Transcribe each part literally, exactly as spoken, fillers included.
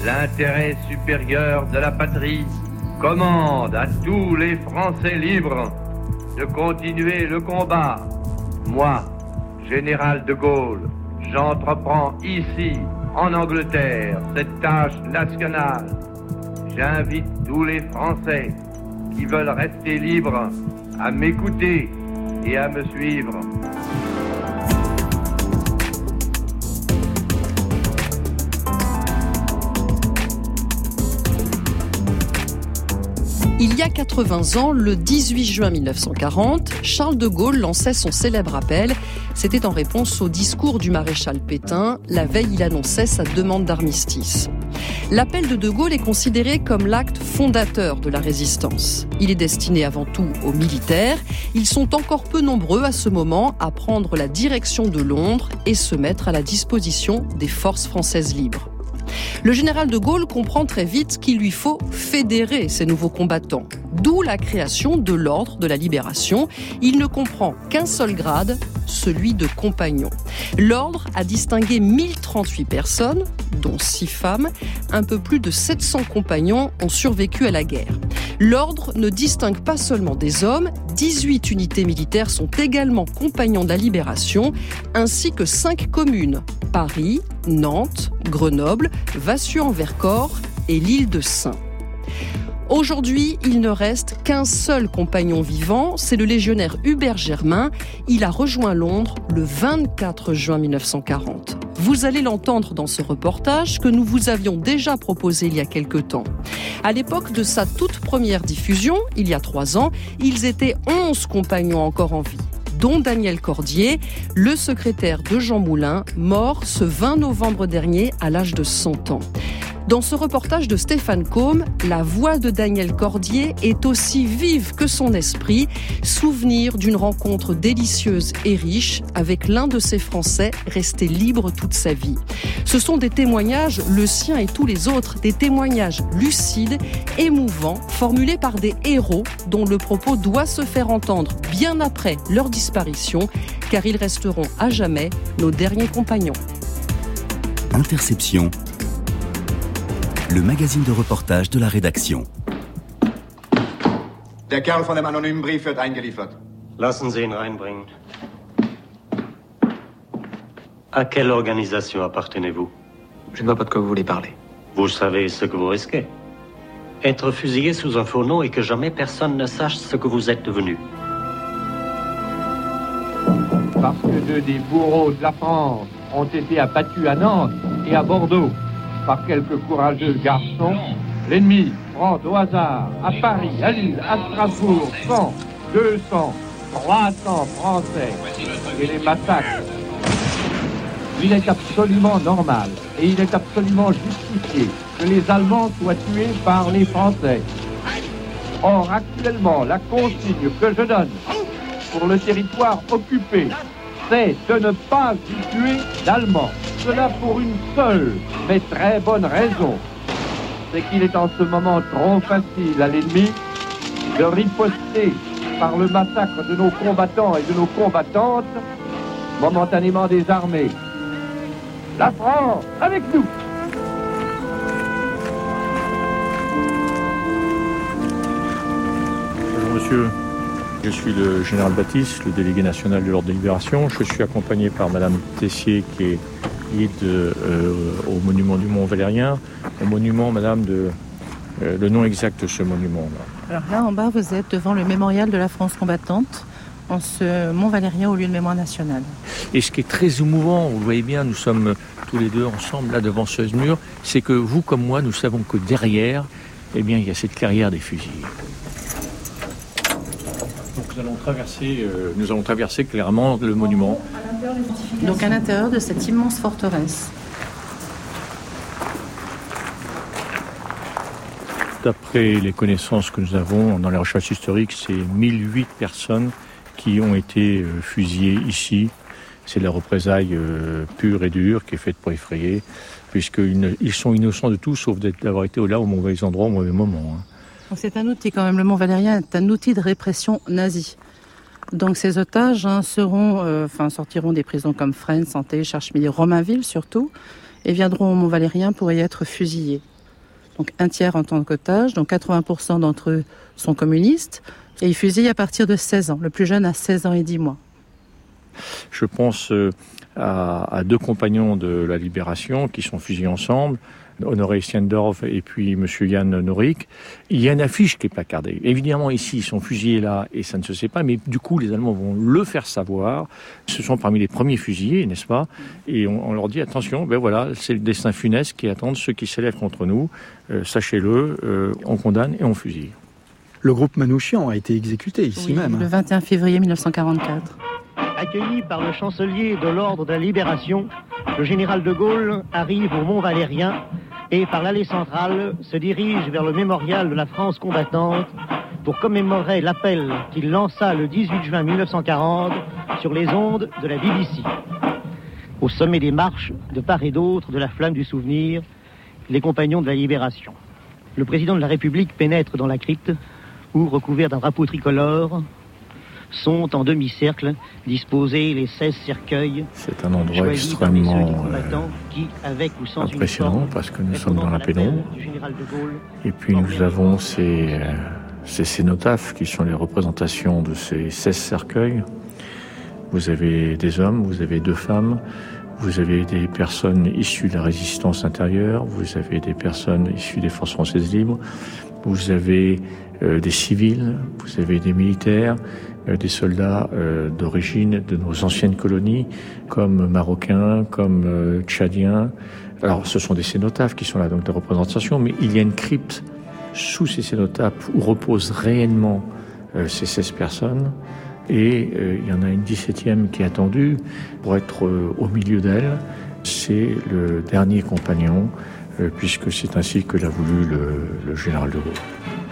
L'intérêt supérieur de la patrie commande à tous les Français libres de continuer le combat. Moi, général de Gaulle, j'entreprends ici, en Angleterre, cette tâche nationale. J'invite tous les Français qui veulent rester libres à m'écouter et à me suivre. Il y a quatre-vingts ans, le dix-huit juin mille neuf cent quarante, Charles de Gaulle lançait son célèbre appel. C'était en réponse au discours du maréchal Pétain. La veille, il annonçait sa demande d'armistice. L'appel de De Gaulle est considéré comme l'acte fondateur de la résistance. Il est destiné avant tout aux militaires. Ils sont encore peu nombreux à ce moment à prendre la direction de Londres et se mettre à la disposition des forces françaises libres. Le général de Gaulle comprend très vite qu'il lui faut fédérer ces nouveaux combattants. D'où la création de l'Ordre de la Libération. Il ne comprend qu'un seul grade, celui de compagnon. L'Ordre a distingué mille trente-huit personnes, dont six femmes. Un peu plus de sept cents compagnons ont survécu à la guerre. L'Ordre ne distingue pas seulement des hommes, dix-huit unités militaires sont également compagnons de la Libération, ainsi que cinq communes, Paris, Nantes, Grenoble, Vassieux-en-Vercors et l'île de Saint. Aujourd'hui, il ne reste qu'un seul compagnon vivant, c'est le légionnaire Hubert Germain. Il a rejoint Londres le vingt-quatre juin mille neuf cent quarante. Vous allez l'entendre dans ce reportage que nous vous avions déjà proposé il y a quelque temps. À l'époque de sa toute première diffusion, il y a trois ans, ils étaient onze compagnons encore en vie, dont Daniel Cordier, le secrétaire de Jean Moulin, mort ce vingt novembre dernier à l'âge de cent ans. Dans ce reportage de Stéphane Combe, la voix de Daniel Cordier est aussi vive que son esprit, souvenir d'une rencontre délicieuse et riche avec l'un de ces Français restés libres toute sa vie. Ce sont des témoignages, le sien et tous les autres, des témoignages lucides, émouvants, formulés par des héros dont le propos doit se faire entendre bien après leur disparition, car ils resteront à jamais nos derniers compagnons. Interception. Le magazine de reportage de la rédaction. Der Kerl von dem anonymen Brief wird eingeliefert. Lassen Sie ihn reinbringen. À quelle organisation appartenez-vous? Je ne vois pas de quoi vous voulez parler. Vous savez ce que vous risquez. Être fusillé sous un faux nom et que jamais personne ne sache ce que vous êtes devenu. Parce que deux des bourreaux de la France ont été abattus à Nantes et à Bordeaux par quelques courageux garçons, l'ennemi prend au hasard à Paris, à Lille, à Strasbourg, cent, deux cents, trois cents Français et les massacres. Il est absolument normal et il est absolument justifié que les Allemands soient tués par les Français. Or, actuellement, la consigne que je donne pour le territoire occupé, c'est de ne pas y tuer d'Allemands. Cela pour une seule, mais très bonne raison. C'est qu'il est en ce moment trop facile à l'ennemi de riposter par le massacre de nos combattants et de nos combattantes, momentanément désarmés. La France, avec nous! Bonjour monsieur, je suis le général Baptiste, le délégué national de l'Ordre de Libération. Je suis accompagné par madame Tessier qui est guide euh, au monument du Mont Valérien. Au monument, madame, de euh, le nom exact de ce monument. Là. Alors là, en bas, vous êtes devant le mémorial de la France combattante, en ce Mont Valérien au lieu de mémoire national. Et ce qui est très émouvant, vous le voyez bien, nous sommes tous les deux ensemble là devant ce mur, c'est que vous comme moi, nous savons que derrière, eh bien, il y a cette clairière des fusils. Donc nous allons traverser, euh, nous allons traverser clairement le monument. Donc à l'intérieur de cette immense forteresse. D'après les connaissances que nous avons dans les recherches historiques, c'est mille huit personnes qui ont été euh, fusillées ici. C'est de la représaille euh, pure et dure qui est faite pour effrayer, puisqu'ils ils sont innocents de tout, sauf d'avoir été là au mauvais endroit, au mauvais moment. Hein. Donc c'est un outil quand même, le Mont Valérien est un outil de répression nazie. Donc ces otages hein, seront, euh, enfin, sortiront des prisons comme Fresnes, Santé, Charchemillé, Romainville surtout, et viendront au Mont Valérien pour y être fusillés. donc un tiers en tant qu'otages, donc quatre-vingts pour cent d'entre eux sont communistes, et ils fusillent à partir de seize ans. Le plus jeune a seize ans et dix mois. Je pense à, à deux compagnons de la Libération qui sont fusillés ensemble, Honoré Stiendorf et puis M. Yann Norik. Il y a une affiche qui est placardée. Évidemment, ici, ils sont fusillés là et ça ne se sait pas, mais du coup, les Allemands vont le faire savoir. Ce sont parmi les premiers fusillés, n'est-ce pas ? Et on, on leur dit, attention, ben voilà, c'est le destin funeste qui attend ceux qui s'élèvent contre nous. Euh, sachez-le, euh, on condamne et on fusille. Le groupe Manouchian a été exécuté ici oui, même. Le vingt et un février mille neuf cent quarante-quatre. Accueilli par le chancelier de l'Ordre de la Libération, le général de Gaulle arrive au Mont-Valérien et par l'allée centrale se dirige vers le mémorial de la France combattante pour commémorer l'appel qu'il lança le dix-huit juin mille neuf cent quarante sur les ondes de la B B C. Au sommet des marches, de part et d'autre de la flamme du souvenir, les compagnons de la Libération. Le président de la République pénètre dans la crypte où, recouvert d'un drapeau tricolore, sont en demi-cercle disposés les seize cercueils. C'est un endroit extrêmement qui, avec ou sans impressionnant parce que nous sommes dans la pénombre. Et puis nous avons ces, euh, ces cénotaphes qui sont les représentations de ces seize cercueils. Vous avez des hommes, vous avez deux femmes, vous avez des personnes issues de la résistance intérieure, vous avez des personnes issues des forces françaises libres, vous avez euh, des civils, vous avez des militaires, des soldats euh, d'origine de nos anciennes colonies, comme marocains, comme euh, tchadiens. Alors, ce sont des cénotaphes qui sont là, donc de représentation, mais il y a une crypte sous ces cénotaphes où reposent réellement euh, ces seize personnes, et euh, il y en a une dix-septième qui est attendue pour être euh, au milieu d'elle. C'est le dernier compagnon, euh, puisque c'est ainsi que l'a voulu le, le général de Gaulle.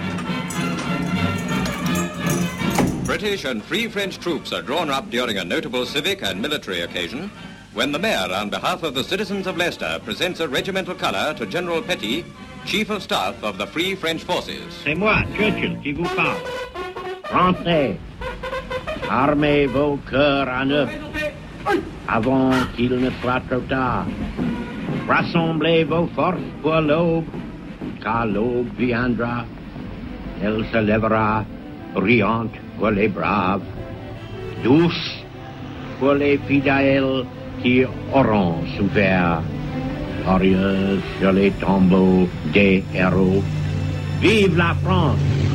British and Free French troops are drawn up during a notable civic and military occasion when the Mayor, on behalf of the citizens of Leicester, presents a regimental colour to General Petty, Chief of Staff of the Free French Forces. C'est moi, Churchill, qui vous parle. Rentrez, armez vos cœurs à neuf, avant qu'il ne soit trop tard. Rassemblez vos forces pour l'aube, car l'aube viendra, elle se lèvera, brillante pour les braves, douce pour les fidèles qui auront souffert, glorieuse sur les tombeaux des héros. Vive la France!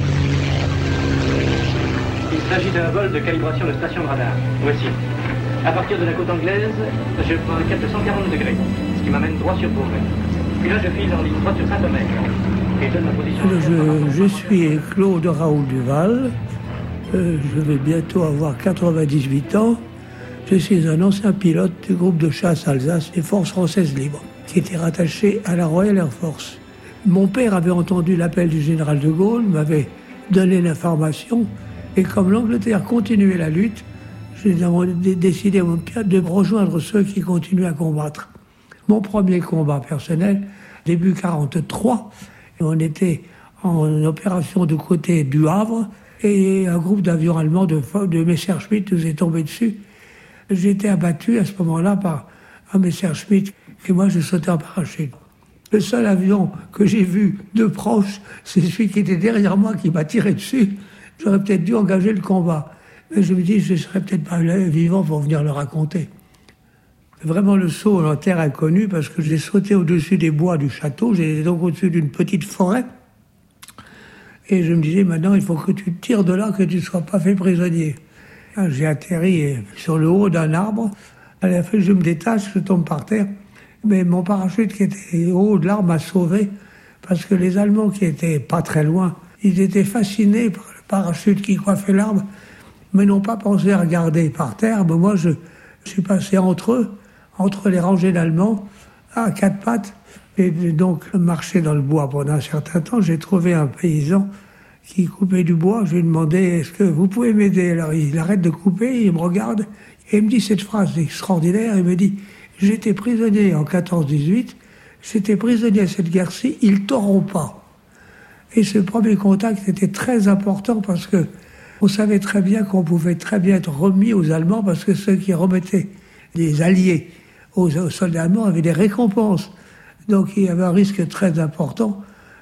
Il s'agit d'un vol de calibration de station de radar. Voici. À partir de la côte anglaise, je prends un cap de cent quarante degrés, ce qui m'amène droit sur Beauvais. Puis là, je file en ligne droite sur Saint-Omer et donne ma position. Je, je suis Claude Raoul Duval. Euh, je vais bientôt avoir quatre-vingt-dix-huit ans. Je suis un ancien pilote du groupe de chasse Alsace des Forces françaises libres, qui était rattaché à la Royal Air Force. Mon père avait entendu l'appel du général de Gaulle, m'avait donné l'information, et comme l'Angleterre continuait la lutte, j'ai décidé mon père de rejoindre ceux qui continuaient à combattre. Mon premier combat personnel, début quarante-trois, on était en opération du côté du Havre, et un groupe d'avions allemands de, de Messerschmitt nous est tombé dessus. J'ai été abattu à ce moment-là par un Messerschmitt, et moi je sautais en parachute. Le seul avion que j'ai vu de proche, c'est celui qui était derrière moi qui m'a tiré dessus. J'aurais peut-être dû engager le combat. Mais je me dis, je ne serais peut-être pas là vivant pour venir le raconter. Vraiment le saut en terre inconnue, parce que j'ai sauté au-dessus des bois du château, j'étais donc au-dessus d'une petite forêt. Et je me disais, maintenant, il faut que tu tires de là, que tu ne sois pas fait prisonnier. J'ai atterri sur le haut d'un arbre. À la fin, je me détache, je tombe par terre. Mais mon parachute qui était au haut de l'arbre m'a sauvé, parce que les Allemands qui étaient pas très loin, ils étaient fascinés par le parachute qui coiffait l'arbre, mais n'ont pas pensé à regarder par terre. Mais moi, je, je suis passé entre eux, entre les rangées d'Allemands, à quatre pattes. Et donc, marché dans le bois pendant un certain temps, j'ai trouvé un paysan qui coupait du bois. Je lui ai demandé, est-ce que vous pouvez m'aider? Alors, il arrête de couper, il me regarde, et il me dit cette phrase extraordinaire. Il me dit, j'étais prisonnier en quatorze dix-huit, j'étais prisonnier à cette guerre-ci, ils t'auront pas. Et ce premier contact était très important parce que on savait très bien qu'on pouvait très bien être remis aux Allemands, parce que ceux qui remettaient des alliés aux, aux soldats allemands avaient des récompenses. Donc il y avait un risque très important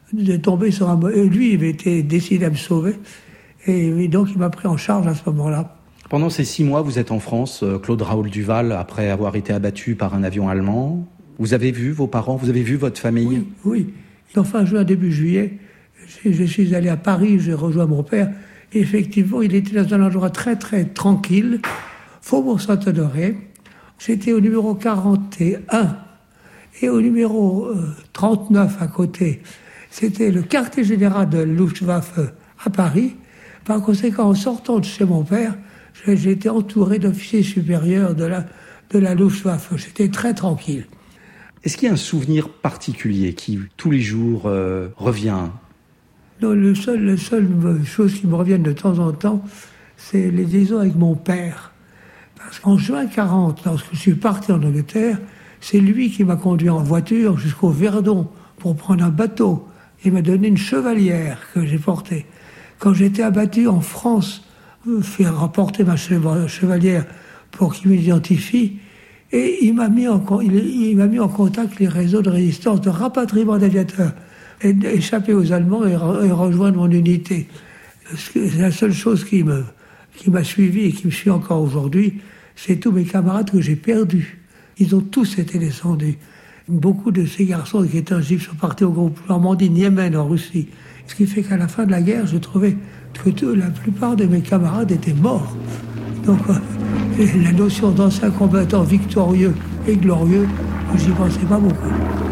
de tomber sur un... Lui, il avait été décidé à me sauver. Et donc, il m'a pris en charge à ce moment-là. Pendant ces six mois, vous êtes en France, Claude Raoul Duval, après avoir été abattu par un avion allemand. Vous avez vu vos parents, vous avez vu votre famille ? Oui, oui. En fin juin, début juillet, je suis allé à Paris, j'ai rejoint mon père. Et effectivement, il était dans un endroit très, très tranquille, Faubourg Saint-Honoré. J'étais au numéro quarante et un. Et au numéro euh, trente-neuf à côté, c'était le quartier général de Luftwaffe à Paris. Par conséquent, en sortant de chez mon père, j'ai été entouré d'officiers supérieurs de la, de la Luftwaffe. J'étais très tranquille. Est-ce qu'il y a un souvenir particulier qui, tous les jours, euh, revient ? Non, le seul, le seul chose qui me reviennent de temps en temps, c'est les liaisons avec mon père. Parce qu'en juin quarante, lorsque je suis parti en Angleterre, c'est lui qui m'a conduit en voiture jusqu'au Verdon pour prendre un bateau. Il m'a donné une chevalière que j'ai portée. Quand j'étais abattu en France, faire rapporter ma chevalière pour qu'il m'identifie, et il m'a mis en, il, il m'a mis en contact les réseaux de résistance, de rapatriement d'aviateurs, et d'échapper aux Allemands et, et rejoindre mon unité. C'est la seule chose qui, me, qui m'a suivi et qui me suit encore aujourd'hui, c'est tous mes camarades que j'ai perdus. Ils ont tous été descendus. Beaucoup de ces garçons qui étaient en Juifs sont partis au groupe Normandie, Niémen, en Russie. Ce qui fait qu'à la fin de la guerre, je trouvais que tout, la plupart de mes camarades étaient morts. Donc, euh, la notion d'ancien combattant victorieux et glorieux, j'y pensais pas beaucoup.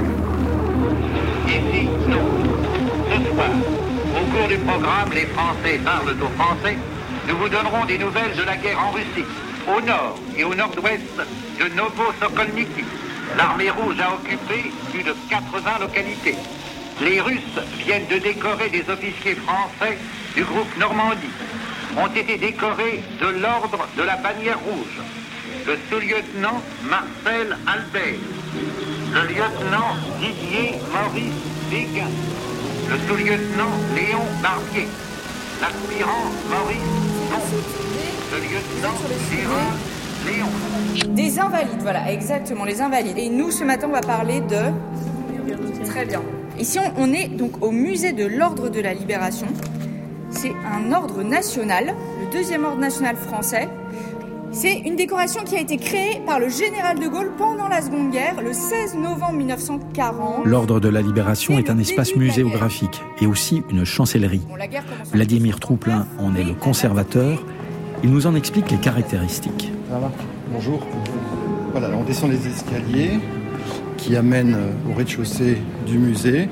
Ici, nous. Ce soir, au cours du programme Les Français parlent aux Français, nous vous donnerons des nouvelles de la guerre en Russie. Au nord et au nord-ouest de Novo-Sokolniki, l'armée rouge a occupé plus de quatre-vingts localités. Les Russes viennent de décorer des officiers français du groupe Normandie. Ont été décorés de l'ordre de la bannière rouge. Le sous-lieutenant Marcel Albert, le lieutenant Didier Maurice Béguin, le sous-lieutenant Léon Barbier, l'aspirant Maurice Don, le lieutenant Gérard Léon. Des invalides, voilà, exactement, les invalides. Et nous, ce matin, on va parler de... Très bien. Ici, on est donc au musée de l'Ordre de la Libération. C'est un ordre national, le deuxième ordre national français. C'est une décoration qui a été créée par le général de Gaulle pendant la Seconde Guerre, le seize novembre mille neuf cent quarante. L'Ordre de la Libération est un espace muséographique et aussi une chancellerie. Vladimir Trouplin en est le conservateur. Il nous en explique les caractéristiques. Voilà. Bonjour. Voilà, on descend les escaliers qui amènent au rez-de-chaussée du musée,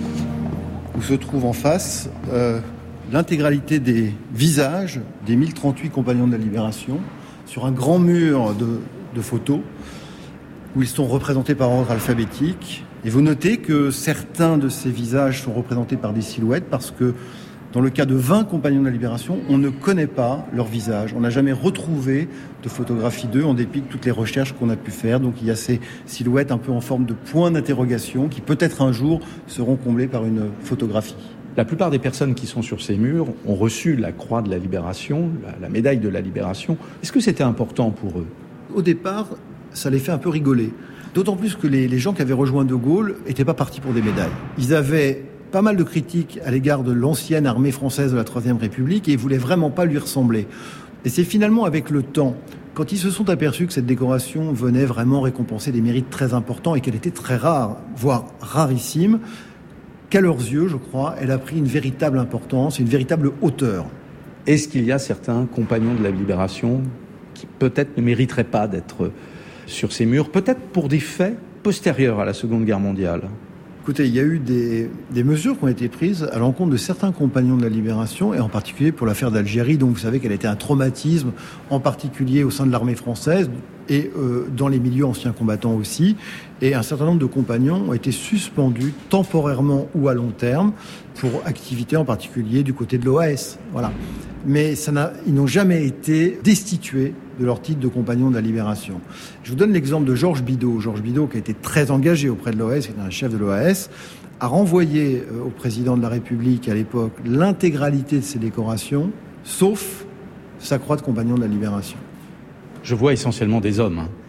où se trouve en face euh, l'intégralité des visages des mille trente-huit compagnons de la Libération, sur un grand mur de, de photos, où ils sont représentés par ordre alphabétique. Et vous notez que certains de ces visages sont représentés par des silhouettes, parce que dans le cas de vingt compagnons de la Libération, on ne connaît pas leur visage. On n'a jamais retrouvé de photographie d'eux, en dépit de toutes les recherches qu'on a pu faire. Donc il y a ces silhouettes un peu en forme de points d'interrogation qui peut-être un jour seront comblées par une photographie. La plupart des personnes qui sont sur ces murs ont reçu la croix de la Libération, la, la médaille de la Libération. Est-ce que c'était important pour eux ? Au départ, ça les fait un peu rigoler. D'autant plus que les, les gens qui avaient rejoint De Gaulle n'étaient pas partis pour des médailles. Ils avaient pas mal de critiques à l'égard de l'ancienne armée française de la Troisième République et ils voulaient vraiment pas lui ressembler. Et c'est finalement avec le temps, quand ils se sont aperçus que cette décoration venait vraiment récompenser des mérites très importants et qu'elle était très rare, voire rarissime, qu'à leurs yeux, je crois, elle a pris une véritable importance, une véritable hauteur. Est-ce qu'il y a certains compagnons de la Libération qui peut-être ne mériteraient pas d'être sur ces murs, peut-être pour des faits postérieurs à la Seconde Guerre mondiale ? Écoutez, il y a eu des, des mesures qui ont été prises à l'encontre de certains compagnons de la Libération, et en particulier pour l'affaire d'Algérie, dont vous savez qu'elle a été un traumatisme, en particulier au sein de l'armée française et euh, dans les milieux anciens combattants aussi. Et un certain nombre de compagnons ont été suspendus temporairement ou à long terme pour activités en particulier du côté de l'O A S. Voilà. Mais ça n'a, ils n'ont jamais été destitués de leur titre de compagnon de la Libération. Je vous donne l'exemple de Georges Bidault. Georges Bidault, qui a été très engagé auprès de l'O A S, qui était un chef de l'O A S, a renvoyé au président de la République à l'époque l'intégralité de ses décorations, sauf sa croix de compagnon de la Libération. Je vois essentiellement des hommes. Hein.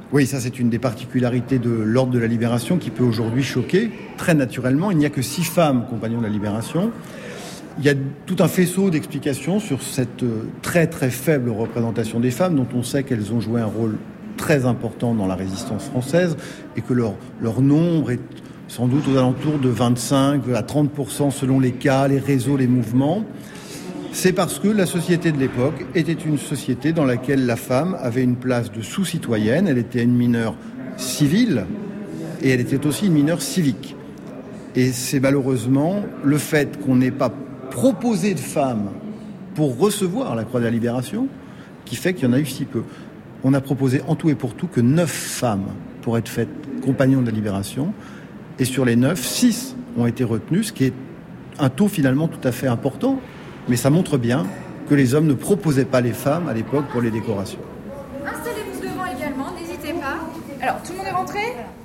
Oui, ça c'est une des particularités de l'Ordre de la Libération qui peut aujourd'hui choquer très naturellement. Il n'y a que six femmes compagnons de la Libération. Il y a tout un faisceau d'explications sur cette très très faible représentation des femmes, dont on sait qu'elles ont joué un rôle très important dans la résistance française et que leur, leur nombre est sans doute aux alentours de vingt-cinq à trente pour cent selon les cas, les réseaux, les mouvements. C'est parce que la société de l'époque était une société dans laquelle la femme avait une place de sous-citoyenne. Elle était une mineure civile et elle était aussi une mineure civique. Et c'est malheureusement le fait qu'on n'ait pas proposé de femmes pour recevoir la Croix de la Libération qui fait qu'il y en a eu si peu. On a proposé en tout et pour tout que neuf femmes pour être faites compagnons de la Libération. Et sur les neuf, six ont été retenues, ce qui est un taux finalement tout à fait important. Mais ça montre bien que les hommes ne proposaient pas les femmes à l'époque pour les décorations. Installez-vous devant également, n'hésitez pas. Alors, tout le monde est rentré ?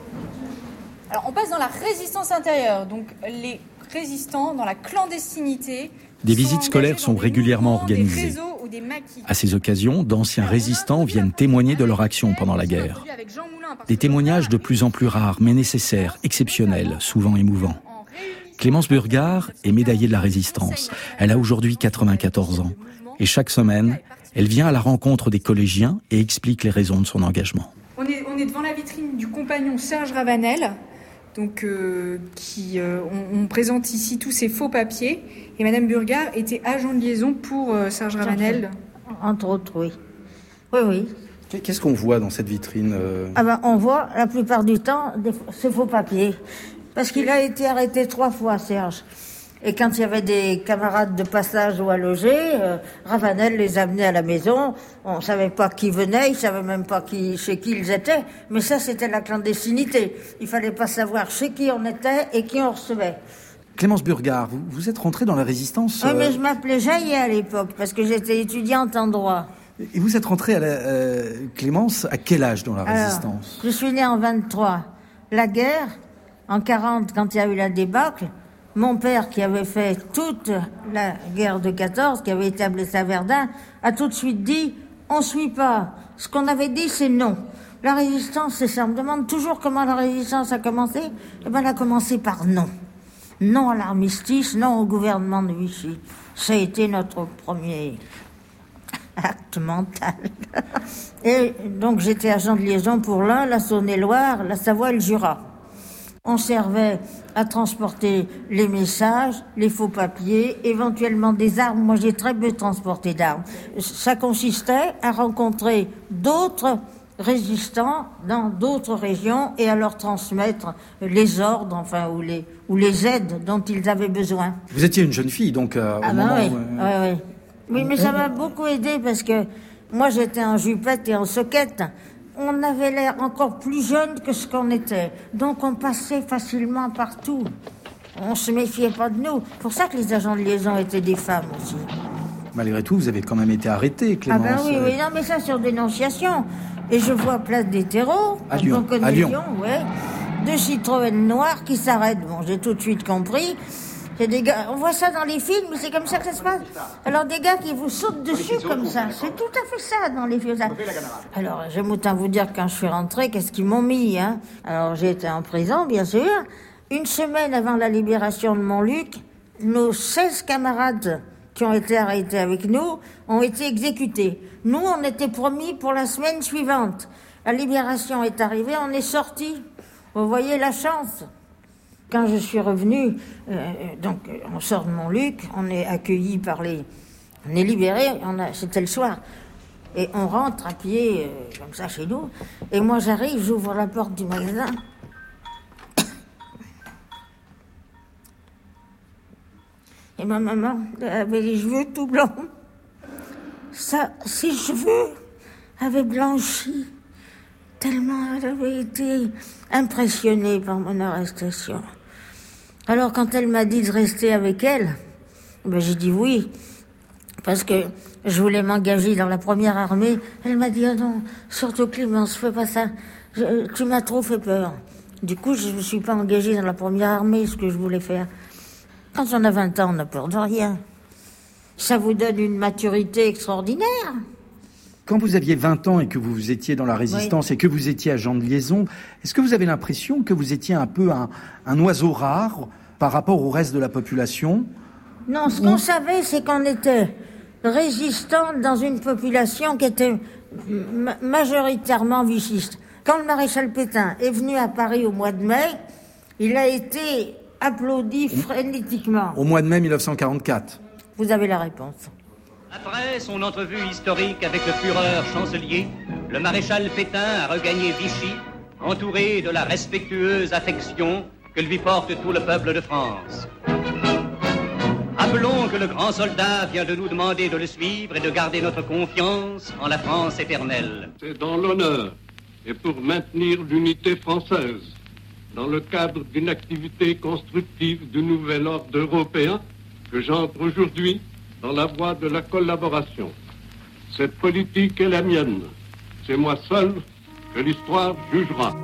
Alors, on passe dans la résistance intérieure, donc les résistants dans la clandestinité. Des visites scolaires sont régulièrement organisées. À ces occasions, d'anciens résistants viennent témoigner de leur action pendant la guerre. Des témoignages de plus en plus rares, mais nécessaires, exceptionnels, souvent émouvants. Clémence Burgard est médaillée de la Résistance. Elle a aujourd'hui quatre-vingt-quatorze ans. Et chaque semaine, elle vient à la rencontre des collégiens et explique les raisons de son engagement. On est, on est devant la vitrine du compagnon Serge Ravanel. Donc, euh, qui, euh, on, on présente ici tous ces faux papiers. Et Madame Burgard était agent de liaison pour euh, Serge Ravanel. Entre autres, oui. Oui, oui. Qu'est-ce qu'on voit dans cette vitrine euh... ah ben, on voit la plupart du temps des, ces faux papiers. Parce qu'il a été arrêté trois fois, Serge. Et quand il y avait des camarades de passage ou à loger, euh, Ravanel les amenait à la maison. On savait pas qui venait, il savait même pas qui, chez qui ils étaient. Mais ça, c'était la clandestinité. Il fallait pas savoir chez qui on était et qui on recevait. Clémence Burgard, vous, vous êtes rentrée dans la Résistance... Oui, euh... mais je m'appelais Jaillet à l'époque, parce que j'étais étudiante en droit. Et vous êtes rentrée, à la, euh, Clémence, à quel âge dans la Alors, Résistance ? Je suis née en vingt-trois. La guerre, en quarante, quand il y a eu la débâcle, mon père, qui avait fait toute la guerre de quatorze, qui avait été à Blessé-Verdun, a tout de suite dit « on suit pas ». Ce qu'on avait dit, c'est non. La résistance, c'est ça. On me demande toujours comment la résistance a commencé. Eh ben, elle a commencé par non. Non à l'armistice, non au gouvernement de Vichy. Ça a été notre premier acte mental. Et donc, j'étais agent de liaison pour l'un, la Saône-et-Loire, la Savoie et le Jura. On servait à transporter les messages, les faux papiers, éventuellement des armes. Moi, j'ai très peu transporté d'armes. Ça consistait à rencontrer d'autres résistants dans d'autres régions et à leur transmettre les ordres, enfin, ou les, ou les aides dont ils avaient besoin. Vous étiez une jeune fille, donc, euh, au ah moment ben oui, où... Euh... oui, oui. Oui, mais ça m'a beaucoup aidé parce que moi, j'étais en jupette et en soquette. On avait l'air encore plus jeune que ce qu'on était. Donc, on passait facilement partout. On se méfiait pas de nous. C'est pour ça que les agents de liaison étaient des femmes aussi. Malgré tout, vous avez quand même été arrêtée, Clémence. Ah ben oui, oui, non, mais ça sur dénonciation. Et je vois place des terreaux, à Lyon, on à Lyon. Lyon, ouais, deux Citroën noirs qui s'arrêtent. Bon, j'ai tout de suite compris. C'est des gars, on voit ça dans les films, mais c'est comme ça que ça se passe. Alors des gars qui vous sautent dessus comme ça, c'est tout à fait ça dans les films. Alors j'aime autant vous dire quand je suis rentrée, qu'est-ce qu'ils m'ont mis, hein. Alors j'ai été en prison, bien sûr. Une semaine avant la libération de Montluc, nos seize camarades qui ont été arrêtés avec nous ont été exécutés. Nous, on était promis pour la semaine suivante. La libération est arrivée, on est sortis. Vous voyez la chance. Quand je suis revenue, euh, donc on sort de Montluc, on est accueillis par les... On est libérés, on a, c'était le soir. Et on rentre à pied, euh, comme ça, chez nous. Et moi, j'arrive, j'ouvre la porte du magasin. Et ma maman avait les cheveux tout blancs. Ça, ses cheveux avaient blanchi. Tellement elle avait été impressionnée par mon arrestation. Alors, quand elle m'a dit de rester avec elle, ben, j'ai dit oui, parce que je voulais m'engager dans la première armée. Elle m'a dit, ah non, surtout Clémence, fais pas ça, je, tu m'as trop fait peur. Du coup, je ne me suis pas engagée dans la première armée, ce que je voulais faire. Quand on a vingt ans, on n'a peur de rien. Ça vous donne une maturité extraordinaire. Quand vous aviez vingt ans et que vous étiez dans la résistance oui. et que vous étiez agent de liaison, est-ce que vous avez l'impression que vous étiez un peu un, un oiseau rare par rapport au reste de la population ? Non, ce qu'on savait, c'est qu'on était résistant dans une population qui était ma- majoritairement vichyste. Quand le maréchal Pétain est venu à Paris au mois de mai, il a été applaudi frénétiquement. Au mois de mai mille neuf cent quarante-quatre. Vous avez la réponse. Après son entrevue historique avec le Führer chancelier, le maréchal Pétain a regagné Vichy, entouré de la respectueuse affection que lui porte tout le peuple de France. Rappelons que le grand soldat vient de nous demander de le suivre et de garder notre confiance en la France éternelle. C'est dans l'honneur et pour maintenir l'unité française, dans le cadre d'une activité constructive du nouvel ordre européen, que j'entre aujourd'hui dans la voie de la collaboration. Cette politique est la mienne. C'est moi seul que l'histoire jugera.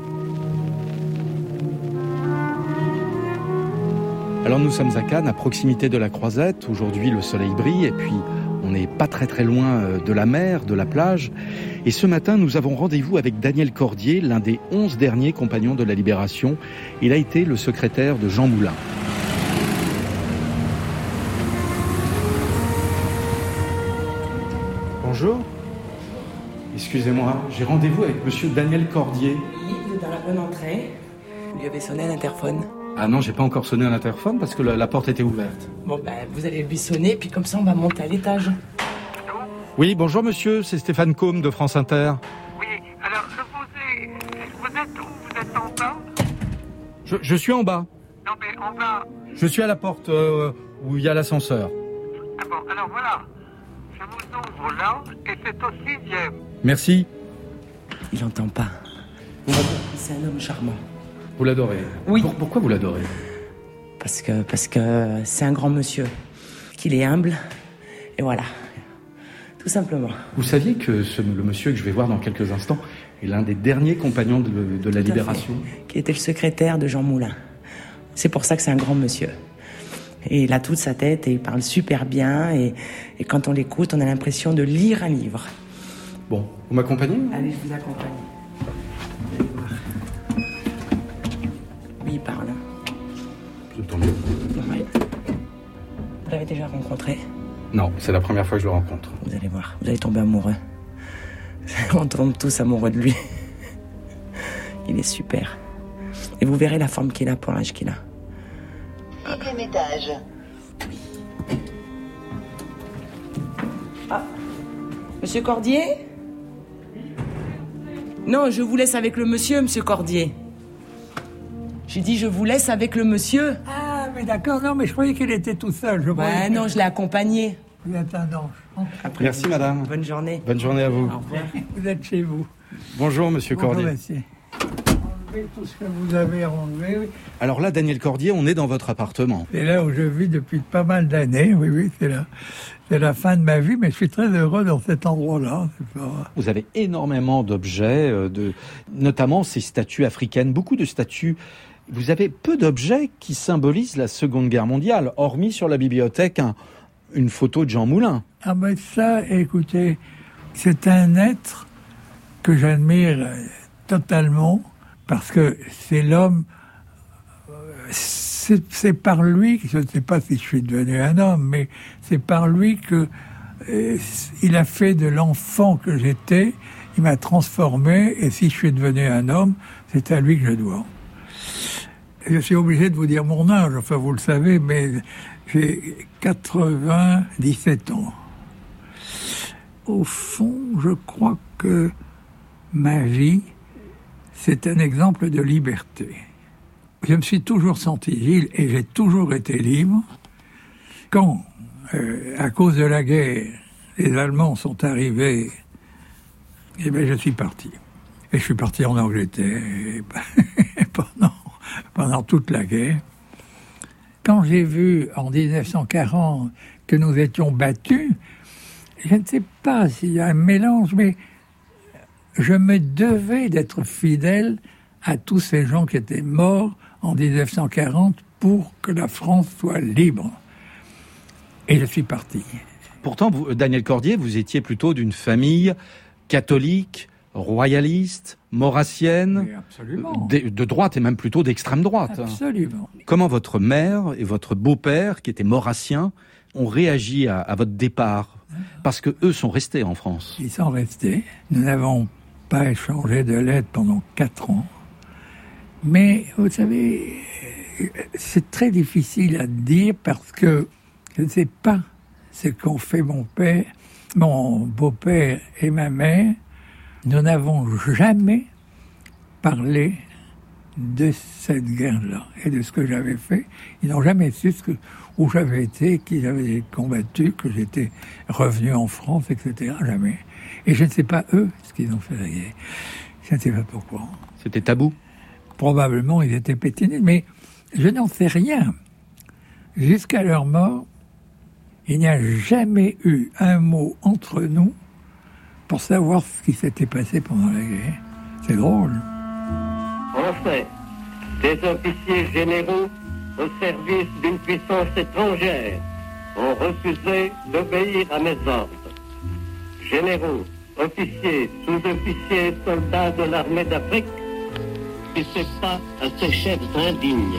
Alors nous sommes à Cannes, à proximité de la Croisette. Aujourd'hui, le soleil brille et puis on n'est pas très très loin de la mer, de la plage. Et ce matin, nous avons rendez-vous avec Daniel Cordier, l'un des onze derniers compagnons de la Libération. Il a été le secrétaire de Jean Moulin. Bonjour. Excusez-moi, j'ai rendez-vous avec monsieur Daniel Cordier. Oui, vous êtes dans la bonne entrée. Vous lui avez sonné à l'interphone. Ah non, j'ai pas encore sonné à l'interphone parce que la, la porte était ouverte. Bon, ben, vous allez lui sonner, puis comme ça, on va monter à l'étage. Oui, bonjour monsieur, c'est Stéphane Combe de France Inter. Oui, alors je vous ai... Vous êtes où? Vous êtes en bas? Je, je suis en bas. Non mais en bas... Je suis à la porte euh, où il y a l'ascenseur. Ah bon, alors voilà. Je vous ouvre là, et c'est au sixième. Merci. Il n'entend pas. C'est un homme charmant. Vous l'adorez? Oui. Pour, pourquoi vous l'adorez? Parce que, parce que c'est un grand monsieur, qu'il est humble, et voilà, tout simplement. Vous saviez que ce, le monsieur que je vais voir dans quelques instants est l'un des derniers compagnons de, de la tout Libération? Qui était le secrétaire de Jean Moulin. C'est pour ça que c'est un grand monsieur. Et il a toute sa tête et il parle super bien, et, et quand on l'écoute, on a l'impression de lire un livre. Bon, vous m'accompagnez? Allez, je vous accompagne. Oui, il parle. Tant mieux. Oui. Vous l'avez déjà rencontré? Non, c'est la première fois que je le rencontre. Vous allez voir, vous allez tomber amoureux. On tombe tous amoureux de lui. Il est super. Et vous verrez la forme qu'il a pour l'âge qu'il a. Sixième étage. Ah. Monsieur Cordier? Non, je vous laisse avec le monsieur, monsieur Cordier. J'ai dit je vous laisse avec le monsieur. Ah, mais d'accord, non, mais je croyais qu'il était tout seul. Je ouais, non, je l'ai accompagné. Vous êtes un ange. Après, merci madame. Bonne journée. Bonne journée à vous. Au revoir. Vous êtes chez vous. Bonjour monsieur Bonjour, Cordier. Monsieur. Enlevez tout ce que vous avez enlevé. Oui. Alors là, Daniel Cordier, on est dans votre appartement. C'est là où je vis depuis pas mal d'années. Oui, oui, c'est là. C'est la fin de ma vie, mais je suis très heureux dans cet endroit-là. C'est pas... Vous avez énormément d'objets, de, notamment ces statues africaines, beaucoup de statues. Vous avez peu d'objets qui symbolisent la Seconde Guerre mondiale, hormis sur la bibliothèque un, une photo de Jean Moulin. Ah ben ça, écoutez, c'est un être que j'admire totalement, parce que c'est l'homme, c'est, c'est par lui, je ne sais pas si je suis devenu un homme, mais c'est par lui que euh, il a fait de l'enfant que j'étais, il m'a transformé, et si je suis devenu un homme, c'est à lui que je dois. Je suis obligé de vous dire mon âge, enfin vous le savez, mais j'ai quatre-vingt-dix-sept ans. Au fond, je crois que ma vie, c'est un exemple de liberté. Je me suis toujours senti libre et j'ai toujours été libre. Quand, euh, à cause de la guerre, les Allemands sont arrivés, eh bien je suis parti. Et je suis parti en Angleterre pendant, pendant toute la guerre. Quand j'ai vu en dix-neuf cent quarante que nous étions battus, je ne sais pas s'il y a un mélange, mais je me devais d'être fidèle à tous ces gens qui étaient morts en dix-neuf cent quarante pour que la France soit libre. Et je suis parti. Pourtant, vous, Daniel Cordier, vous étiez plutôt d'une famille catholique, royaliste, maurassienne, de, de droite et même plutôt d'extrême droite. Absolument. Comment votre mère et votre beau-père, qui étaient maurassiens, ont réagi à, à votre départ? Parce que eux sont restés en France. Ils sont restés. Nous n'avons pas échangé de lettres pendant quatre ans. Mais, vous savez, c'est très difficile à dire parce que je ne sais pas ce qu'ont fait mon père, mon beau-père et ma mère. Nous n'avons jamais parlé de cette guerre-là et de ce que j'avais fait. Ils n'ont jamais su ce que, où j'avais été, qu'ils avaient combattu, que j'étais revenu en France, et cetera. Jamais. Et je ne sais pas, eux, ce qu'ils ont fait la guerre. Je ne sais pas pourquoi. C'était tabou? Probablement, ils étaient pétinés, mais je n'en sais rien. Jusqu'à leur mort, il n'y a jamais eu un mot entre nous pour savoir ce qui s'était passé pendant la guerre. C'est drôle. Français, des officiers généraux au service d'une puissance étrangère ont refusé d'obéir à mes ordres. Généraux, officiers, sous-officiers, soldats de l'armée d'Afrique, qui ne pas à ces chefs indignes.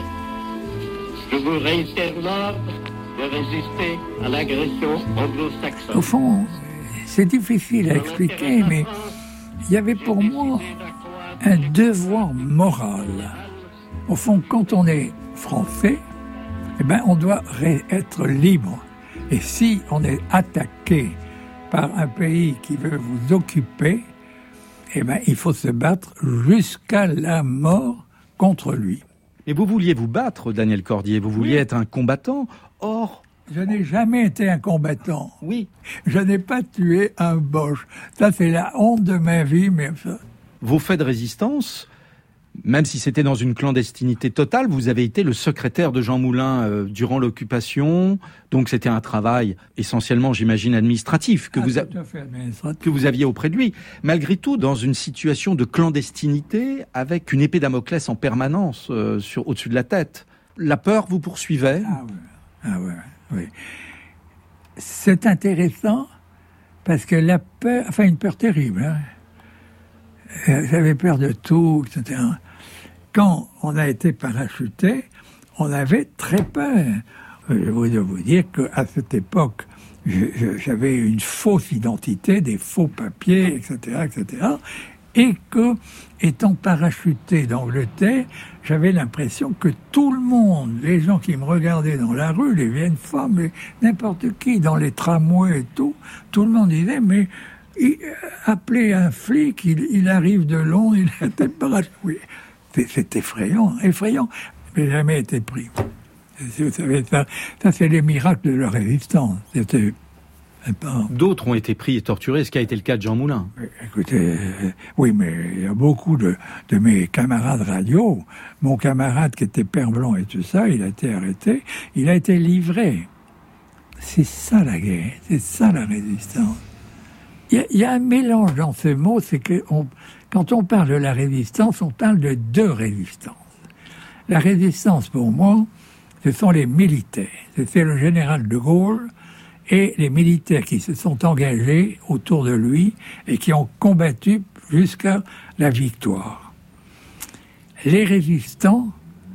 Je vous réitère l'ordre de résister à l'agression anglo-saxonne. Au fond, c'est difficile à expliquer, mais il y avait pour moi un devoir moral. Au fond, quand on est français, eh ben, on doit être libre. Et si on est attaqué par un pays qui veut vous occuper, eh ben, il faut se battre jusqu'à la mort contre lui. Et vous vouliez vous battre, Daniel Cordier, vous vouliez oui. être un combattant. Or, je n'ai jamais été un combattant. Oui. Je n'ai pas tué un Boche. Ça, c'est la honte de ma vie, mais ça... Vos faits de résistance, même si c'était dans une clandestinité totale, vous avez été le secrétaire de Jean Moulin euh, durant l'occupation. Donc c'était un travail essentiellement, j'imagine, administratif que, ah, vous a... tout à fait administratif que vous aviez auprès de lui. Malgré tout, dans une situation de clandestinité, avec une épée Damoclès en permanence euh, sur, au-dessus de la tête. La peur vous poursuivait? Ah oui, ah ouais, oui. C'est intéressant parce que la peur, enfin une peur terrible, hein. J'avais peur de tout, et cetera. Quand on a été parachuté, on avait très peur. Je voudrais vous dire qu'à cette époque, je, j'avais une fausse identité, des faux papiers, et cetera, et cetera. Et que, étant parachuté d'Angleterre, j'avais l'impression que tout le monde, les gens qui me regardaient dans la rue, les vieilles femmes, les, n'importe qui, dans les tramways et tout, tout le monde disait, mais il, appelez un flic, il, il arrive de Londres, il a été parachuté. Oui, c'est, c'est effrayant, effrayant. Je n'ai jamais été pris. Vous savez, ça, ça c'est les miracles de la résistance. C'était pas... D'autres ont été pris et torturés, ce qui a été le cas de Jean Moulin. Écoutez, euh, oui, mais il y a beaucoup de, de mes camarades radio. Mon camarade qui était père blanc et tout ça, il a été arrêté, il a été livré. C'est ça la guerre, c'est ça la résistance. Il y, y a un mélange dans ce mot, c'est que on, quand on parle de la résistance, on parle de deux résistances. La résistance, pour moi, ce sont les militaires. C'était le général de Gaulle et les militaires qui se sont engagés autour de lui et qui ont combattu jusqu'à la victoire. Les résistants,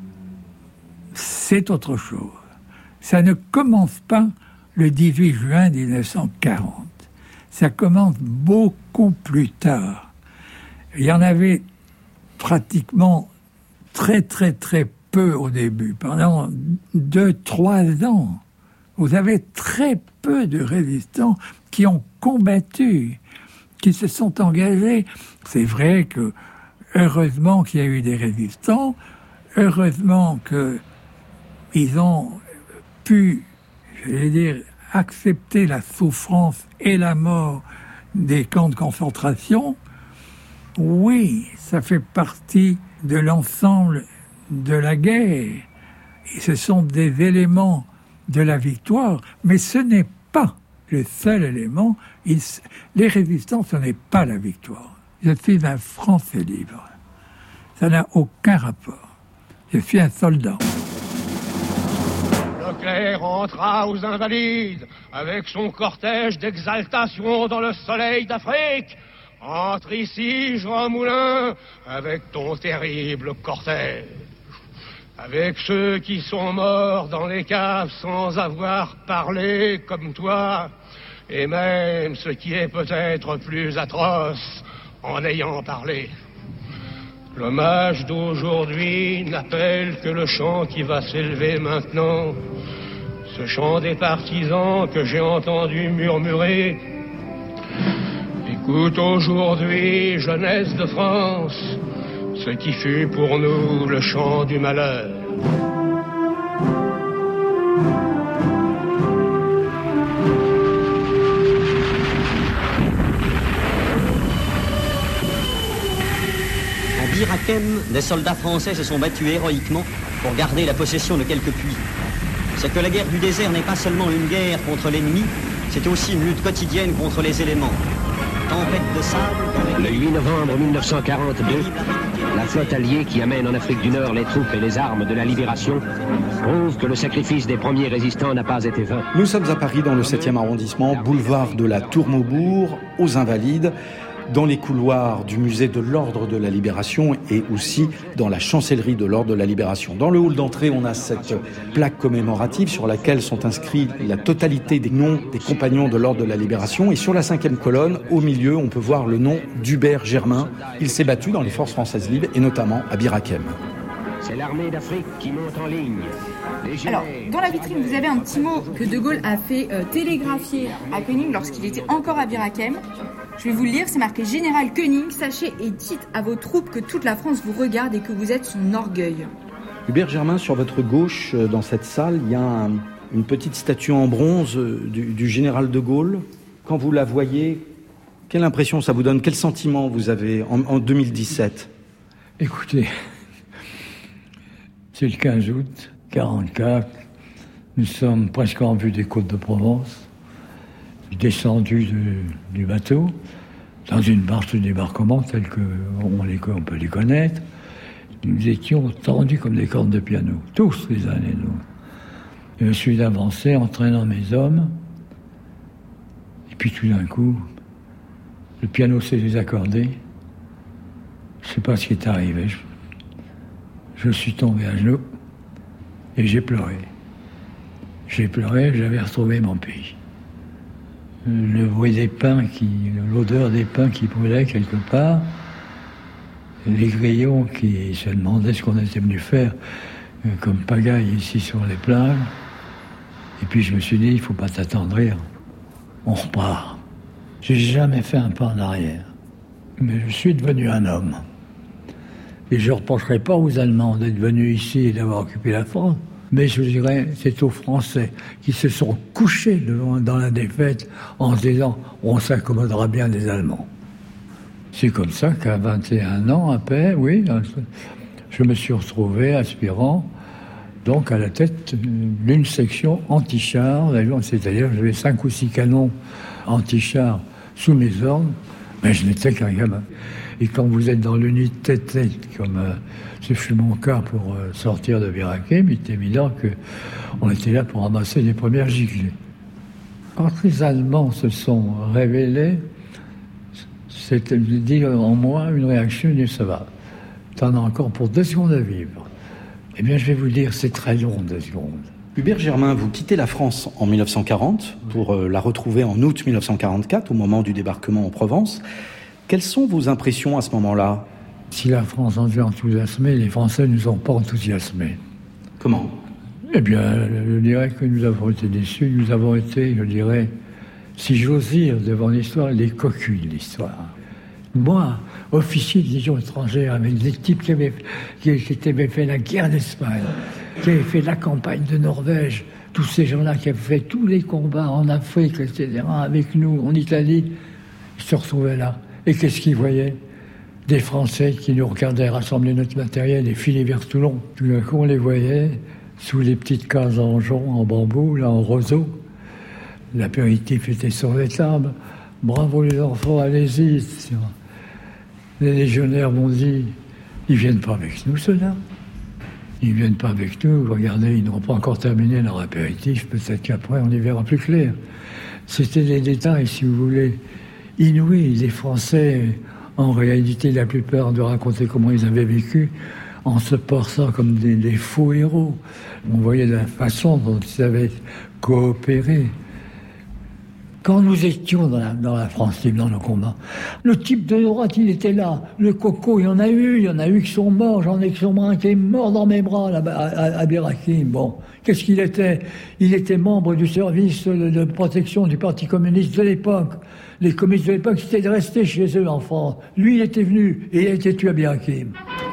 c'est autre chose. Ça ne commence pas le dix-huit juin dix-neuf cent quarante. Ça commence beaucoup plus tard. Il y en avait pratiquement très très très peu au début. Pendant deux, trois ans, vous avez très peu de résistants qui ont combattu, qui se sont engagés. C'est vrai que, heureusement qu'il y a eu des résistants, heureusement qu'ils ont pu, je vais dire, accepter la souffrance et la mort des camps de concentration. Oui, ça fait partie de l'ensemble de la guerre. Et ce sont des éléments de la victoire, mais ce n'est pas le seul élément. Il, les résistants, ce n'est pas la victoire. Je suis un Français libre. Ça n'a aucun rapport. Je suis un soldat. Leclerc entra aux Invalides avec son cortège d'exaltation dans le soleil d'Afrique. Entre ici, Jean Moulin, avec ton terrible cortège. Avec ceux qui sont morts dans les caves sans avoir parlé comme toi, et même ce qui est peut-être plus atroce, en ayant parlé. L'hommage d'aujourd'hui n'appelle que le chant qui va s'élever maintenant, ce chant des partisans que j'ai entendu murmurer. Écoute aujourd'hui, jeunesse de France, ce qui fut pour nous le chant du malheur. À Bir Hakeim, des soldats français se sont battus héroïquement pour garder la possession de quelques puits. C'est que la guerre du désert n'est pas seulement une guerre contre l'ennemi, c'est aussi une lutte quotidienne contre les éléments. Tempête de sable... Le huit novembre mille neuf cent quarante-deux, la flotte alliée qui amène en Afrique du Nord les troupes et les armes de la libération prouve que le sacrifice des premiers résistants n'a pas été vain. Nous sommes à Paris, dans le septième arrondissement, boulevard de la Tour-Maubourg, aux Invalides, dans les couloirs du musée de l'Ordre de la Libération et aussi dans la chancellerie de l'Ordre de la Libération. Dans le hall d'entrée, on a cette plaque commémorative sur laquelle sont inscrits la totalité des noms des compagnons de l'Ordre de la Libération. Et sur la cinquième colonne, au milieu, on peut voir le nom d'Hubert Germain. Il s'est battu dans les forces françaises libres et notamment à Bir Hakeim. C'est l'armée d'Afrique qui monte en ligne. Alors, dans la vitrine, vous avez un petit mot que De Gaulle a fait euh, télégraphier à Koenig lorsqu'il était encore à Bir Hakeim. Je vais vous le lire, c'est marqué « Général Koenig, sachez et dites à vos troupes que toute la France vous regarde et que vous êtes son orgueil. » Hubert Germain, sur votre gauche, dans cette salle, il y a un, une petite statue en bronze du, du général de Gaulle. Quand vous la voyez, quelle impression ça vous donne? Quel sentiment vous avez en, en deux mille dix-sept? Écoutez, c'est le quinze août quarante-quatre. Nous sommes presque en vue des côtes de Provence. Descendu de, du bateau, dans une barge de débarquement telle qu'on les, on peut les connaître. Nous étions tendus comme des cordes de piano, tous les uns et les autres. Je me suis avancé, entraînant mes hommes, et puis tout d'un coup, le piano s'est désaccordé. Je ne sais pas ce qui est arrivé. Je, je suis tombé à genoux, et j'ai pleuré. J'ai pleuré, j'avais retrouvé mon pays. Le bruit des pins, qui, l'odeur des pins qui brûlaient quelque part, les grillons qui se demandaient ce qu'on était venu faire comme pagaille ici sur les plages. Et puis je me suis dit, il ne faut pas t'attendrir, on repart. J'ai jamais fait un pas en arrière, mais je suis devenu un homme. Et je ne reprocherai pas aux Allemands d'être venus ici et d'avoir occupé la France. Mais je dirais, c'est aux Français qui se sont couchés devant, dans la défaite en se disant « on s'accommodera bien des Allemands ». C'est comme ça qu'à vingt et un ans, à peine, oui, je me suis retrouvé aspirant donc à la tête d'une section anti-char. C'est-à-dire que j'avais cinq ou six canons anti-char sous mes ordres, mais je n'étais qu'un gamin. Et quand vous êtes dans l'unité tête, comme euh, ce fut mon cas pour euh, sortir de Bir Hakeim, il est évident qu'on était là pour ramasser les premières giclées. Quand les Allemands se sont révélés, c'était dit en moi une réaction, dit ça va, t'en as encore pour deux secondes à vivre. Eh bien, je vais vous le dire, c'est très long, deux secondes. Hubert Germain, vous quittez la France en mille neuf cent quarante pour euh, la retrouver en août mille neuf cent quarante-quatre, au moment du débarquement en Provence. Quelles sont vos impressions à ce moment-là? Si la France en est enthousiasmée, les Français ne nous ont pas enthousiasmés. Comment? Eh bien, je dirais que nous avons été déçus. Nous avons été, je dirais, si j'ose dire, devant l'histoire, les cocus de l'histoire. Moi, officier de Légion étrangère, avec des types qui avaient, qui, qui avaient fait la guerre d'Espagne, qui avaient fait la campagne de Norvège, tous ces gens-là qui avaient fait tous les combats en Afrique, et cetera, avec nous, en Italie, ils se retrouvaient là. Et qu'est-ce qu'ils voyaient? Des Français qui nous regardaient rassembler notre matériel et filer vers Toulon. Tout d'un coup, on les voyait sous les petites cases en jonc, en bambou, là, en roseau. L'apéritif était sur les tables. Bravo les enfants, allez-y. Les légionnaires m'ont dit, ils viennent pas avec nous, ceux-là. Ils ne viennent pas avec nous, regardez, ils n'ont pas encore terminé leur apéritif, peut-être qu'après on y verra plus clair. C'était des détails, si vous voulez, inouïs. Les Français, en réalité, la plupart de raconter comment ils avaient vécu, en se portant comme des, des faux héros. On voyait la façon dont ils avaient coopéré. Quand nous étions dans la, dans la France libre, dans le combat, le type de droite, il était là. Le coco, il y en a eu, il y en a eu qui sont morts, j'en ai qui sont morts, qui est mort dans mes bras, là, à, à Bir Hakeim. Bon, qu'est-ce qu'il était? Il était membre du service de, de protection du Parti communiste de l'époque. Les communistes de l'époque, c'était de rester chez eux en France. Lui, il était venu et il a été tué à Bir Hakeim.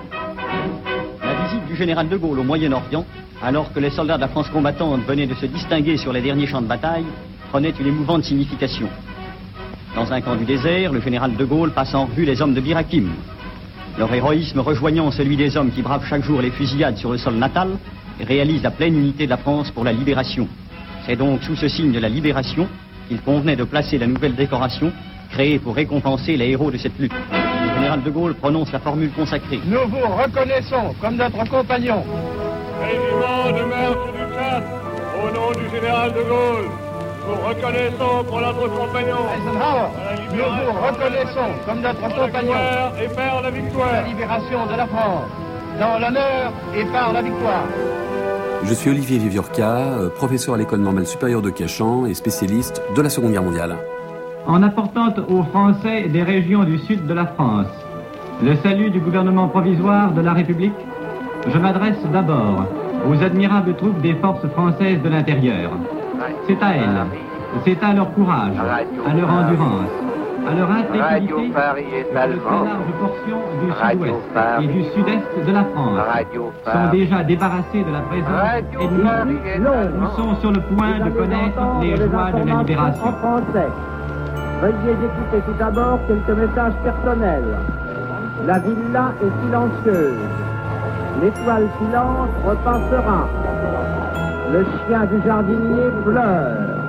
La visite du général de Gaulle au Moyen-Orient, alors que les soldats de la France combattante venaient de se distinguer sur les derniers champs de bataille, prenait une émouvante signification. Dans un camp du désert, le général de Gaulle passe en revue les hommes de Bir Hakeim. Leur héroïsme rejoignant celui des hommes qui bravent chaque jour les fusillades sur le sol natal et réalisent la pleine unité de la France pour la libération. C'est donc sous ce signe de la libération qu'il convenait de placer la nouvelle décoration créée pour récompenser les héros de cette lutte. Le général de Gaulle prononce la formule consacrée. Nous vous reconnaissons comme notre compagnon. Régiment de Marche du Tchad, au nom du général de Gaulle, nous reconnaissons pour notre compagnon. Nous vous reconnaissons comme notre compagnon. Et par la victoire. La libération de la France. Dans l'honneur et par la victoire. Je suis Olivier Viviorca, professeur à l'école normale supérieure de Cachan et spécialiste de la Seconde Guerre mondiale. En apportant aux Français des régions du sud de la France le salut du gouvernement provisoire de la République, je m'adresse d'abord aux admirables troupes des forces françaises de l'intérieur. C'est à elles, c'est à leur courage, à leur endurance, à leur intégrité, que de très larges portions du sud-ouest et du sud-est de la France sont déjà débarrassées de la présence ennemie ou sont sur le point de connaître les joies de la libération. Veuillez écouter tout d'abord quelques messages personnels. La villa est silencieuse. L'étoile filante repassera. Le chien du jardinier pleure.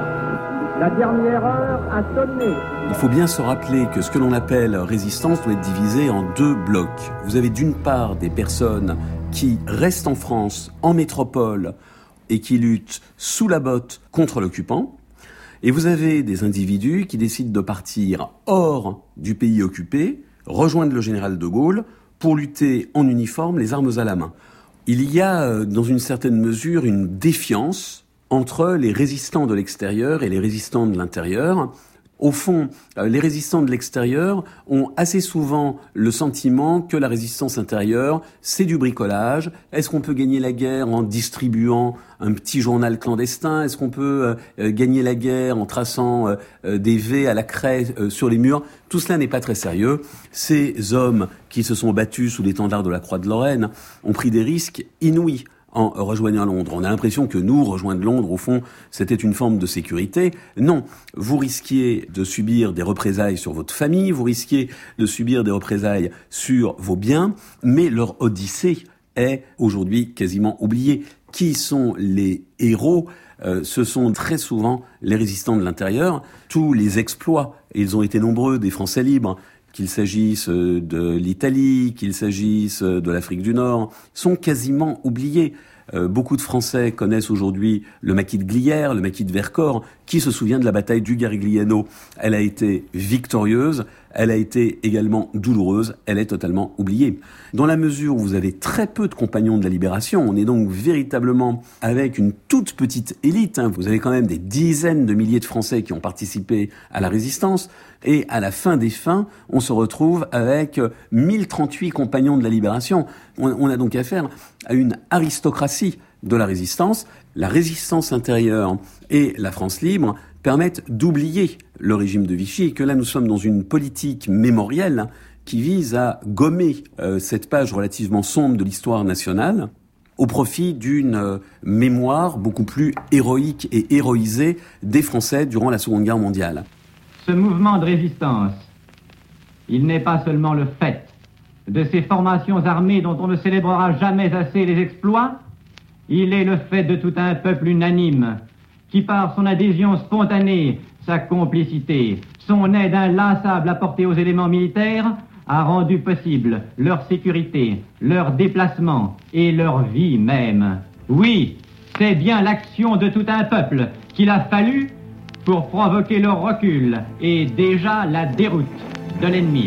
La dernière heure a sonné. Il faut bien se rappeler que ce que l'on appelle résistance doit être divisé en deux blocs. Vous avez d'une part des personnes qui restent en France, en métropole, et qui luttent sous la botte contre l'occupant. Et vous avez des individus qui décident de partir hors du pays occupé, rejoindre le général de Gaulle pour lutter en uniforme, les armes à la main. Il y a, dans une certaine mesure, une défiance entre les résistants de l'extérieur et les résistants de l'intérieur. Au fond, les résistants de l'extérieur ont assez souvent le sentiment que la résistance intérieure, c'est du bricolage. Est-ce qu'on peut gagner la guerre en distribuant un petit journal clandestin? Est-ce qu'on peut euh, gagner la guerre en traçant euh, des V à la craie euh, sur les murs? Tout cela n'est pas très sérieux. Ces hommes qui se sont battus sous l'étendard de la Croix de Lorraine ont pris des risques inouïs en rejoignant Londres. On a l'impression que nous, rejoindre Londres, au fond, c'était une forme de sécurité. Non, vous risquiez de subir des représailles sur votre famille, vous risquiez de subir des représailles sur vos biens, mais leur odyssée est aujourd'hui quasiment oubliée. Qui sont les héros? Euh, ce sont très souvent les résistants de l'intérieur. Tous les exploits, et ils ont été nombreux, des Français libres, qu'il s'agisse de l'Italie, qu'il s'agisse de l'Afrique du Nord, sont quasiment oubliés. Euh, beaucoup de Français connaissent aujourd'hui le maquis de Glières, le maquis de Vercors. Qui se souvient de la bataille du Garigliano? Elle a été victorieuse, elle a été également douloureuse, elle est totalement oubliée. Dans la mesure où vous avez très peu de compagnons de la libération, on est donc véritablement avec une toute petite élite, hein. Vous avez quand même des dizaines de milliers de Français qui ont participé à la résistance, et à la fin des fins, on se retrouve avec mille trente-huit compagnons de la libération. On, on a donc affaire à une aristocratie de la résistance. La résistance intérieure et la France libre permettent d'oublier le régime de Vichy, et que là nous sommes dans une politique mémorielle qui vise à gommer euh, cette page relativement sombre de l'histoire nationale au profit d'une euh, mémoire beaucoup plus héroïque et héroïsée des Français durant la Seconde Guerre mondiale. Ce mouvement de résistance, il n'est pas seulement le fait de ces formations armées dont on ne célébrera jamais assez les exploits, il est le fait de tout un peuple unanime qui, par son adhésion spontanée, sa complicité, son aide inlassable apportée aux éléments militaires, a rendu possible leur sécurité, leur déplacement et leur vie même. Oui, c'est bien l'action de tout un peuple qu'il a fallu pour provoquer leur recul et déjà la déroute de l'ennemi.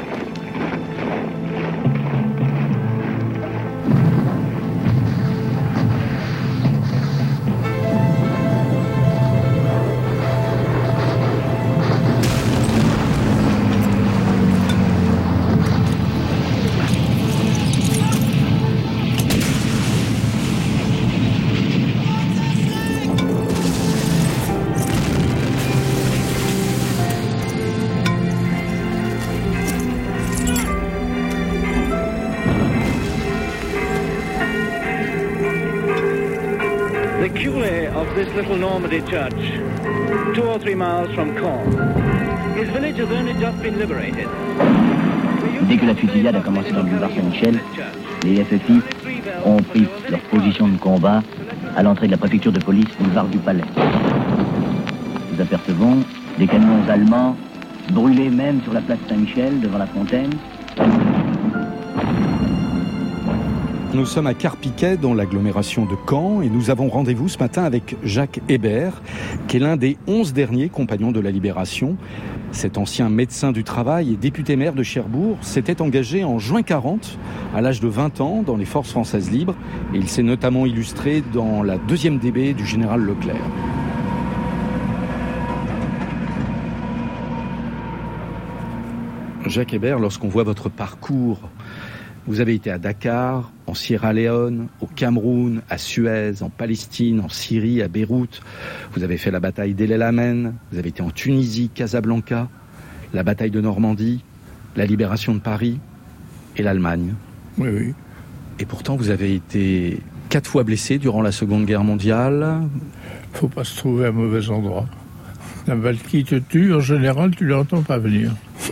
Little Normandy church, two or three miles from Caen. His village has only just been liberated. Dès que la fusillade a commencé dans le boulevard Saint-Michel, les F F I ont pris leur position de combat à l'entrée de la préfecture de police, boulevard du Palais. Nous apercevons des camions allemands brûlés même sur la place Saint-Michel, devant la fontaine. Nous sommes à Carpiquet, dans l'agglomération de Caen, et nous avons rendez-vous ce matin avec Jacques Hébert, qui est l'un des onze derniers compagnons de la Libération. Cet ancien médecin du travail et député-maire de Cherbourg s'était engagé en juin quarante, à l'âge de vingt ans, dans les forces françaises libres, et il s'est notamment illustré dans la deuxième D B du général Leclerc. Jacques Hébert, lorsqu'on voit votre parcours, vous avez été à Dakar, en Sierra Leone, au Cameroun, à Suez, en Palestine, en Syrie, à Beyrouth. Vous avez fait la bataille d'El Alamein, vous avez été en Tunisie, Casablanca, la bataille de Normandie, la libération de Paris et l'Allemagne. Oui, oui. Et pourtant, vous avez été quatre fois blessé durant la Seconde Guerre mondiale. Faut pas se trouver à mauvais endroit. La balle qui te tue, en général, tu l'entends pas venir.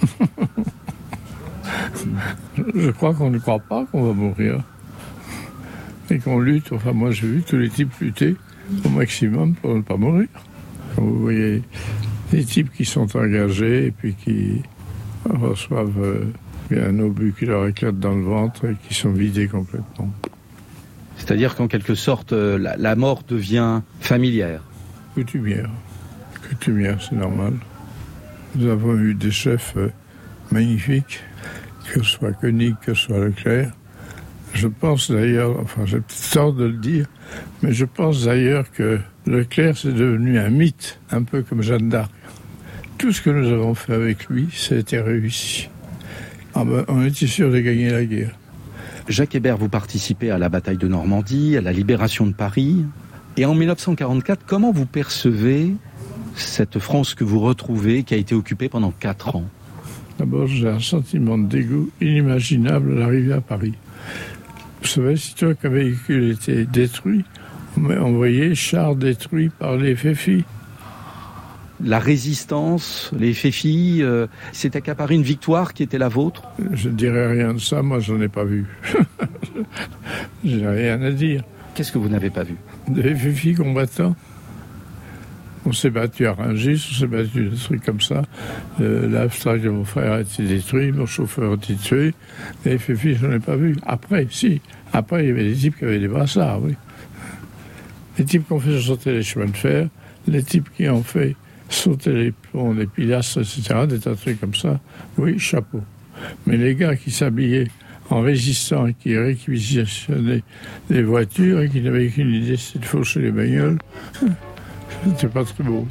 Je crois qu'on ne croit pas qu'on va mourir. Et qu'on lutte. Enfin, moi, j'ai vu tous les types lutter au maximum pour ne pas mourir. Quand vous voyez des types qui sont engagés et puis qui reçoivent euh, un obus qui leur éclate dans le ventre et qui sont vidés complètement. C'est-à-dire qu'en quelque sorte, la, la mort devient familière. Coutumière. Coutumière, c'est normal. Nous avons eu des chefs euh, magnifiques, que ce soit Koenig, que ce soit Leclerc. Je pense d'ailleurs, enfin j'ai peut-être tort de le dire, mais je pense d'ailleurs que Leclerc c'est devenu un mythe, un peu comme Jeanne d'Arc. Tout ce que nous avons fait avec lui, ça a été réussi. Ah ben, on était sûr de gagner la guerre. Jacques Hébert, vous participez à la bataille de Normandie, à la libération de Paris. Et en dix-neuf cent quarante-quatre, comment vous percevez cette France que vous retrouvez, qui a été occupée pendant quatre ans ? D'abord, j'ai un sentiment de dégoût inimaginable à l'arrivée à Paris. Vous savez, si toi qu'un véhicule était détruit, on voyait chars détruits par les F F I. La résistance, les F F I, euh, c'est accaparé une victoire qui était la vôtre ? Je ne dirais rien de ça, moi je n'en ai pas vu. Je n'ai rien à dire. Qu'est-ce que vous n'avez pas vu ? Des F F I combattants. On s'est battu à Rungis, on s'est battu des trucs comme ça. Euh, L'Abstract de mon frère a été détruit, mon chauffeur a été tué. Les F F I, je n'en ai pas vu. Après, si. Après, il y avait des types qui avaient des brassards, oui. Les types qui ont fait sauter les chemins de fer, les types qui ont fait sauter les ponts, les pilastres, et cetera, des tas de trucs comme ça. Oui, chapeau. Mais les gars qui s'habillaient en résistant et qui réquisitionnaient les voitures et qui n'avaient qu'une idée, c'était de faucher les bagnoles, c'était pas très beau.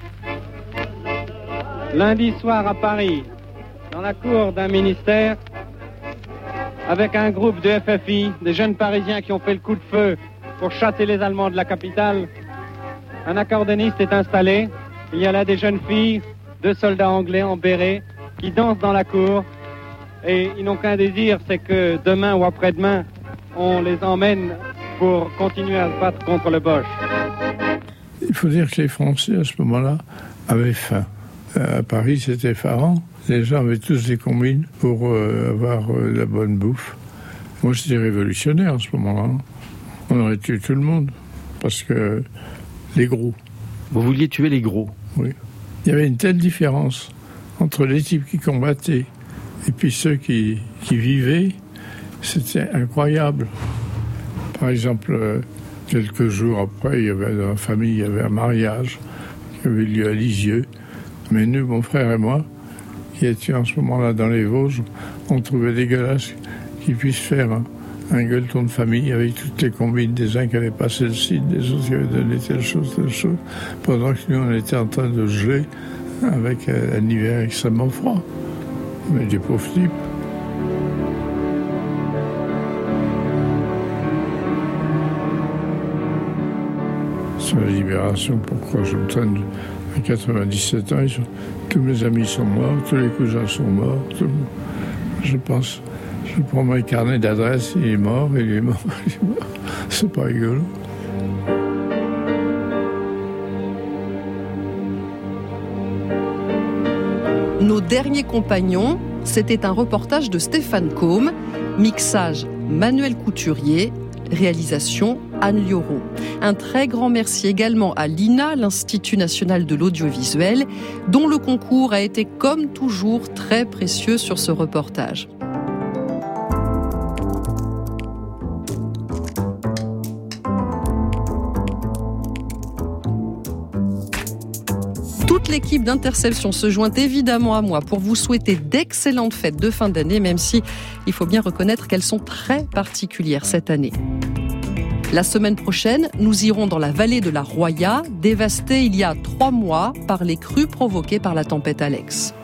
Lundi soir à Paris, dans la cour d'un ministère, avec un groupe de F F I, des jeunes Parisiens qui ont fait le coup de feu pour chasser les Allemands de la capitale, un accordéoniste est installé. Il y a là des jeunes filles, deux soldats anglais en béret, qui dansent dans la cour. Et ils n'ont qu'un désir, c'est que demain ou après-demain, on les emmène pour continuer à se battre contre le Boche. Il faut dire que les Français, à ce moment-là, avaient faim. À Paris, c'était effarant. Les gens avaient tous des combines pour euh, avoir euh, la bonne bouffe. Moi, j'étais révolutionnaire à ce moment-là. On aurait tué tout le monde, parce que les gros. Vous vouliez tuer les gros ? Oui. Il y avait une telle différence entre les types qui combattaient Et puis ceux qui, qui vivaient, c'était incroyable. Par exemple, quelques jours après, il y avait dans la famille, il y avait un mariage qui avait lieu à Lisieux. Mais nous, mon frère et moi, qui étions en ce moment-là dans les Vosges, on trouvait dégueulasse qu'ils puissent faire un, un gueuleton de famille avec toutes les combines des uns qui avaient passé le site, des autres qui avaient donné telle chose, telle chose, pendant que nous, on était en train de geler avec un, un hiver extrêmement froid. Mais des pauvres types. Sur la libération, pourquoi je me traîne à quatre-vingt-dix-sept ans, ils sont, tous mes amis sont morts, tous les cousins sont morts. Tout, je pense, je prends mon carnet d'adresse, il est mort, il est mort, il est mort. C'est pas rigolo. Nos derniers compagnons, c'était un reportage de Stéphane Combe, mixage Manuel Couturier, réalisation Anne Liorot. Un très grand merci également à l'I N A, l'Institut national de l'audiovisuel, dont le concours a été comme toujours très précieux sur ce reportage. Toute l'équipe d'Interception se joint évidemment à moi pour vous souhaiter d'excellentes fêtes de fin d'année, même si il faut bien reconnaître qu'elles sont très particulières cette année. La semaine prochaine, nous irons dans la vallée de la Roya, dévastée il y a trois mois par les crues provoquées par la tempête Alex.